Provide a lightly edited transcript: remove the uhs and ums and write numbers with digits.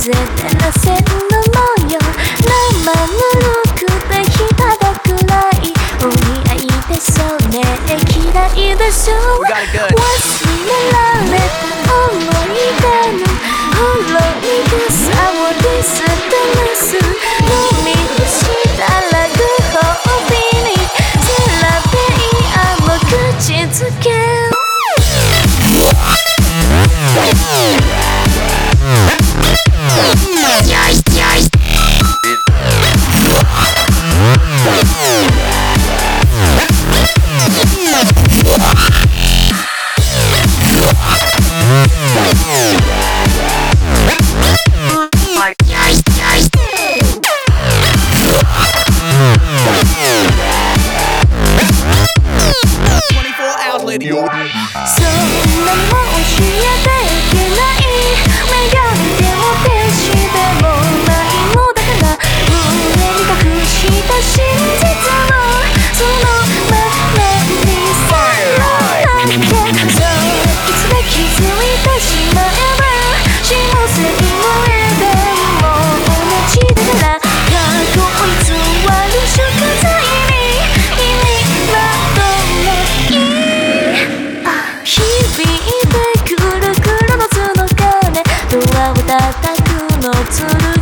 照らせんのもよ。生ぬるくてひただくらいお似合いでしょうね。嫌いでしょう。忘れられた思い出のほろ苦さをディスってるす。飲み干したらご褒美にセラピアも口づけ。そんなもん教えていけない。女神でも天使でもないのだから、上に隠した真実をそのままにさらなきゃ。そういつで気づいてしまえば幸せにもえでも同じだから、過去を偽る食材に意味はどうもいい。響いてくるくるの角鐘、ドアを叩くのつる